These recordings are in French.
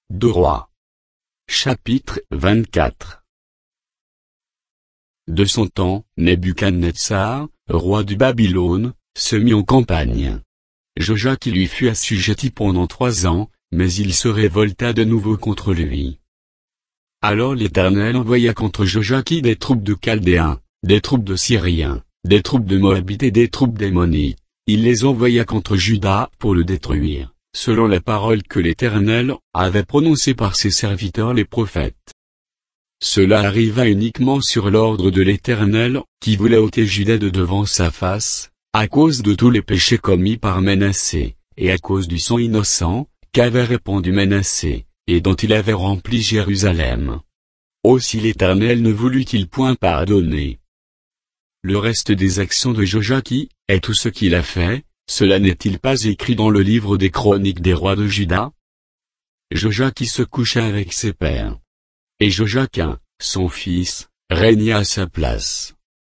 Deux Rois. Chapitre 24. De son temps, Nebuchadnezzar, roi de Babylone, se mit en campagne. Joachim lui fut assujetti pendant 3 ans, mais il se révolta de nouveau contre lui. Alors l'Éternel envoya contre Joachim des troupes de Chaldéens, des troupes de Syriens, des troupes de Moabites et des troupes d'Ammonites. Il les envoya contre Juda pour le détruire, selon la parole que l'Éternel avait prononcée par ses serviteurs les prophètes. Cela arriva uniquement sur l'ordre de l'Éternel, qui voulait ôter Juda de devant sa face, à cause de tous les péchés commis par Manassé, et à cause du sang innocent qu'avait répandu Manassé, et dont il avait rempli Jérusalem. Aussi l'Éternel ne voulut-il point pardonner le reste des actions de Joachim, et tout ce qu'il a fait, cela n'est-il pas écrit dans le livre des chroniques des rois de Juda? Joachim se coucha avec ses pères. Et Joachim, son fils, régna à sa place.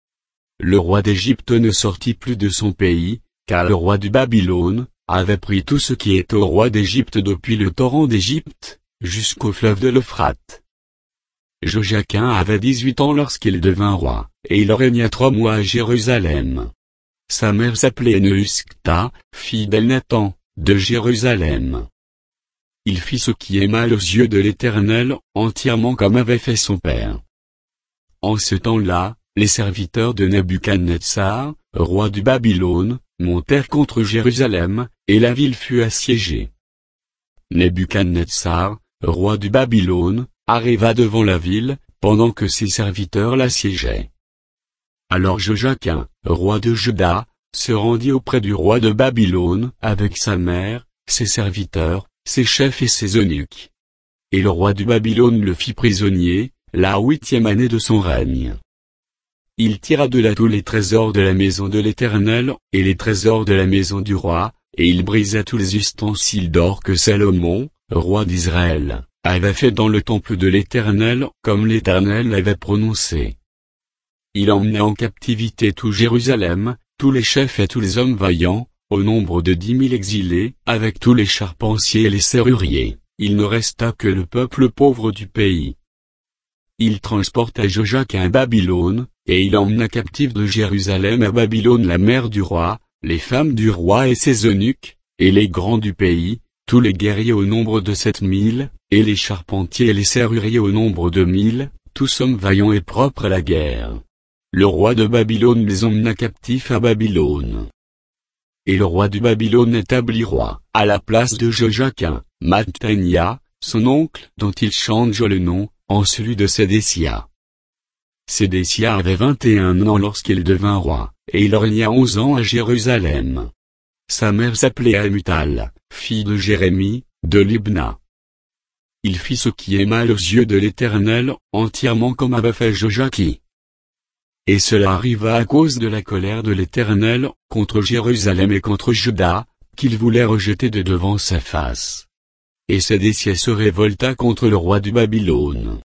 Le roi d'Égypte ne sortit plus de son pays, car le roi de Babylone avait pris tout ce qui est au roi d'Égypte depuis le torrent d'Égypte, jusqu'au fleuve de l'Euphrate. Joachim avait 18 ans lorsqu'il devint roi, et il régna 3 mois à Jérusalem. Sa mère s'appelait Nehushta, fille d'Elnathan, de Jérusalem. Il fit ce qui est mal aux yeux de l'Éternel, entièrement comme avait fait son père. En ce temps-là, les serviteurs de Nebuchadnezzar, roi de Babylone, montèrent contre Jérusalem, et la ville fut assiégée. Nebuchadnezzar, roi de Babylone, arriva devant la ville, pendant que ses serviteurs l'assiégeaient. Alors Joachim, roi de Juda, se rendit auprès du roi de Babylone, avec sa mère, ses serviteurs, ses chefs et ses eunuques. Et le roi de Babylone le fit prisonnier, la 8e année de son règne. Il tira de là tous les trésors de la maison de l'Éternel, et les trésors de la maison du roi, et il brisa tous les ustensiles d'or que Salomon, roi d'Israël, avait fait dans le temple de l'Éternel, comme l'Éternel l'avait prononcé. Il emmena en captivité tout Jérusalem, tous les chefs et tous les hommes vaillants, au nombre de 10 000 exilés, avec tous les charpentiers et les serruriers. Il ne resta que le peuple pauvre du pays. Il transporta Joachim à Babylone, et il emmena captif de Jérusalem à Babylone la mère du roi, les femmes du roi et ses eunuques, et les grands du pays, tous les guerriers au nombre de 7 000, et les charpentiers et les serruriers au nombre de 1000, tous hommes vaillants et propres à la guerre. Le roi de Babylone les emmena captifs à Babylone. Et le roi de Babylone établit roi, à la place de Joachim, Mattania, son oncle, dont il change le nom, en celui de Sédécia. Sédécia avait 21 ans lorsqu'il devint roi, et il régna 11 ans à Jérusalem. Sa mère s'appelait Amutal, fille de Jérémie, de Libna. Il fit ce qui est mal aux yeux de l'Éternel, entièrement comme avait fait Joachim. Et cela arriva à cause de la colère de l'Éternel, contre Jérusalem et contre Juda, qu'il voulait rejeter de devant sa face. Et Sédécia se révolta contre le roi de Babylone.